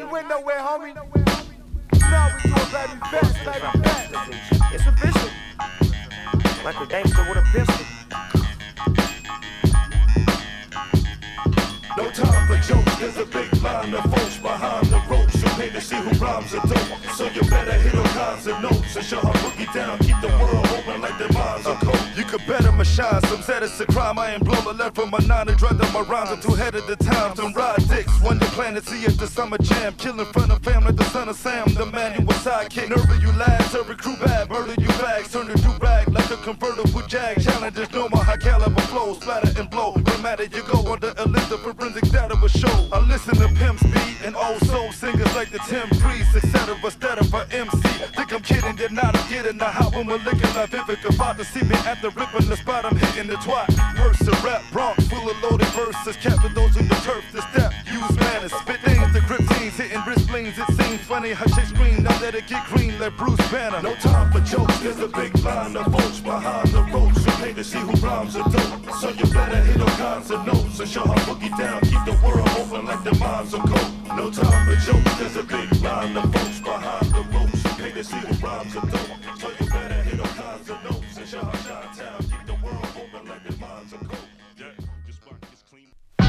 ain't went nowhere, homie. Now we doing baby best. It's official. Like a gangster with a pistol. No time for jokes, there's a big line of folks behind the ropes who pay to see who rhymes are dope. So you better hit all kinds of notes and show how boogie down, keep the world open like their minds are cold. You could bet I'ma shine, some said it's a crime. I ain't blow the left from my 9 and dread that my rhymes are too head of the times. Them ride dicks, when the planet see it, the summer jam. Kill in front of family, the son of Sam, the man who was sidekick. Nerve you lads, every crew bad, murder you bags, turn the do-rag like a convertible jag. Challenges know my high caliber flow, splatter and blow. No matter you go under a list of forensic data will show. I listen to pimps beat and old soul singers like the Tim Priest, etc. Instead of a MC. Think I'm kidding, they're not. I'm getting the hot when we're licking like Vivic. About to see me at the ripping the spot, I'm hitting the twat. Hearse a rap Bronx, full of loaded verses. Capture those in the turf, the step, use manners. Spit things, the grip teams, hitting wrist blings. It seems funny how they scream, now let it get green like Bruce Banner. No time for jokes, there's a big line of folks behind the ropes who pay to see who rhymes are dope. So you better hit all kinds of notes and show how boogie down, keep the world open like the minds are cold. No time for jokes, there's a big line of folks behind the ropes who pay to see who rhymes are dope. So you better hit all kinds of notes and show how Chi-Town, keep the world open like the minds are cold. Yeah, just rock this clean.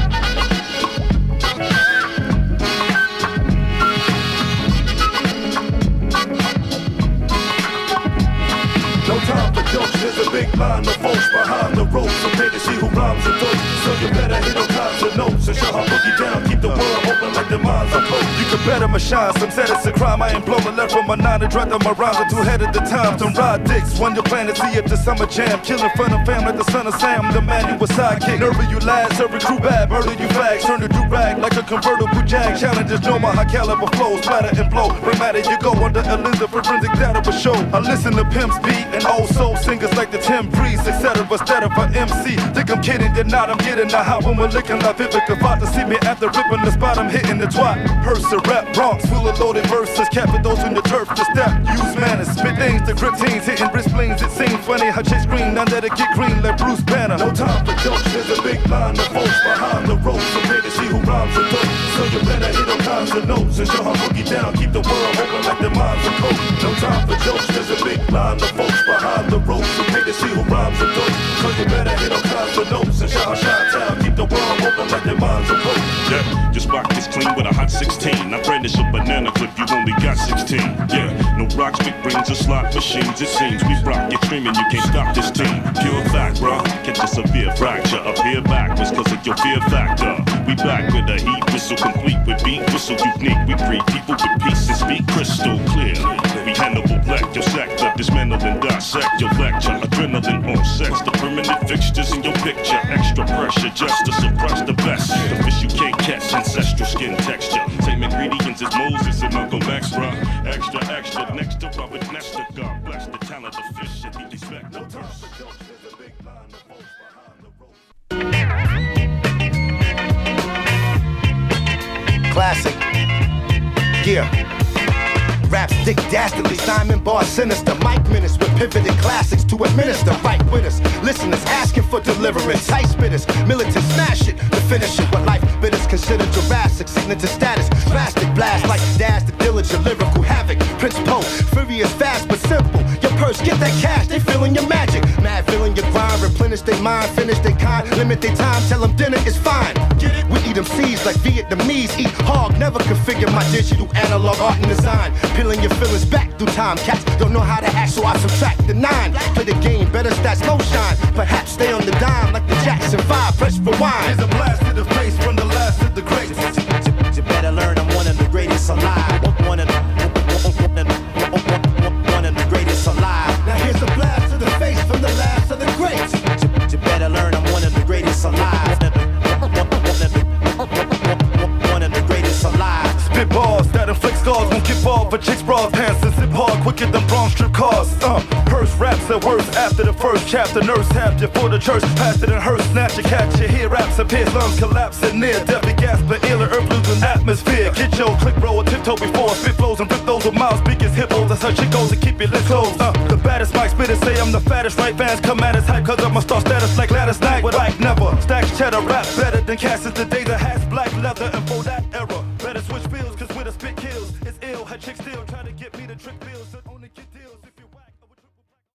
No time for jokes, there's a big line of folks behind the ropes who pay to see who rhymes are dope. So you better hit all kinds of notes and show how boogie down, keep the world open like the minds are cold. You could bet I'ma shine, some said it's a crime. I ain't blow the left from my 9 and dread that my rhymes are too head of the times. Them ride dicks, when you plan to see it, the summer jam. Kill in front of fam like the son of Sam, the man who was sidekick. Nerve you lads, every crew bad, murder you fags. Turn the do-rag like a convertible jag. Challenges know my high caliber flow, splatter and blow. No matter you go under a list of forensic data will show. I listen to pimps beat and old soul singers like the Tim Priest, etc. Instead of a MC. Think I'm kidding, they're not. I'm getting the hot when we're licking like Vivic. About to see me at the ripping the spot, I'm hitting the twat. Hearse a rap Bronx, full of loaded verses. Capture those in the turf, the step, use manners. Spit things, the grip teams, hitting wrist blings. It seems funny how they scream, now let it get green like Bruce Banner. No time for jokes, there's a big line of folks behind the ropes who pay to see who rhymes are dope. So you better hit all kinds of notes and show how boogie down, keep the world open like the minds are cold. No time for jokes, there's a big line of folks behind the ropes who pay to see who rhymes are dope. So you better hit all kinds of notes and show how Chi-Town, keep the world open like the minds are cold. Yeah, just rock this clean with a hot 16. I brandish a banana clip, you only got 16. Yeah, no rocks, big brains, or slot machines. It seems we rock extreme and you can't stop this team. Pure fact, bro. Catch a severe fracture up here backwards cause of your fear factor. We back with a heat whistle complete with beat whistle unique. We greet people with peace and speak crystal clear. We Hannibal Lecter, sector, dismantle and dissect your lecture. Adrenaline on sex, the permanent fixtures in your picture. Extra pressure just to suppress the best. The fish you can't catch, ancestral skin texture. Same ingredients as Moses and Malcolm X, bruh. Extra, extra, next to Robert Nesta. God bless the talent of fish and he respect no verse. Classic. Yeah. Raps Dick Dastardly, Simon Bar Sinister, Mike Minutes with pivoted classics to administer. Right with us, listeners asking for deliverance. Tight spitters, militant smash it to finish it. What life bitters consider Jurassic, signature status. Drastic blast like Dash the diligent, lyrical havoc. Prince Poe, furious, fast but simple. Your purse, get that cash, they feeling your magic. Mad feeling your grind, replenish their mind, finish their kind, limit their time, tell them dinner is fine. Get it? We eat them seeds like Vietnamese eat hog. Never configure my digital analog art and design. Peeling your feelings back through time. Cats don't know how to act, so I subtract the 9. Play the game, better stats, no shine. Perhaps stay on the dime like the Jackson 5. Press for wine. Here's a blast to the face from the last of the greats. You better learn I'm one of the greatest alive. One of the greatest alive. Now here's a blast to the face from the last of the greats. You better learn I'm one of the greatest alive. One of the greatest alive. Spit balls that inflict scars, won't give ball for chicks, bras, pants, and zip hard quicker than brown strip cars. Purse raps at worst after the first chapter. Nurse tapped you for the church, passed it in her snatch you catch you. Hear raps appear, lungs collapsing near death, gasp, but iller, earth losing atmosphere. Get your click roll, tiptoe before spit flows and rip those with mouths, biggest hippos. That's how shit goes to keep your lips closed. The baddest mic spitters say I'm the fattest, right? Fans come at us hype cause I'm a star status like Gladys Knight. With Ike never stacks cheddar, rap better than Cassius the day that has black leather. And for that era, better switch fields cause we're the spit kills. It's ill, her chick still try to get me to trick bills. So only get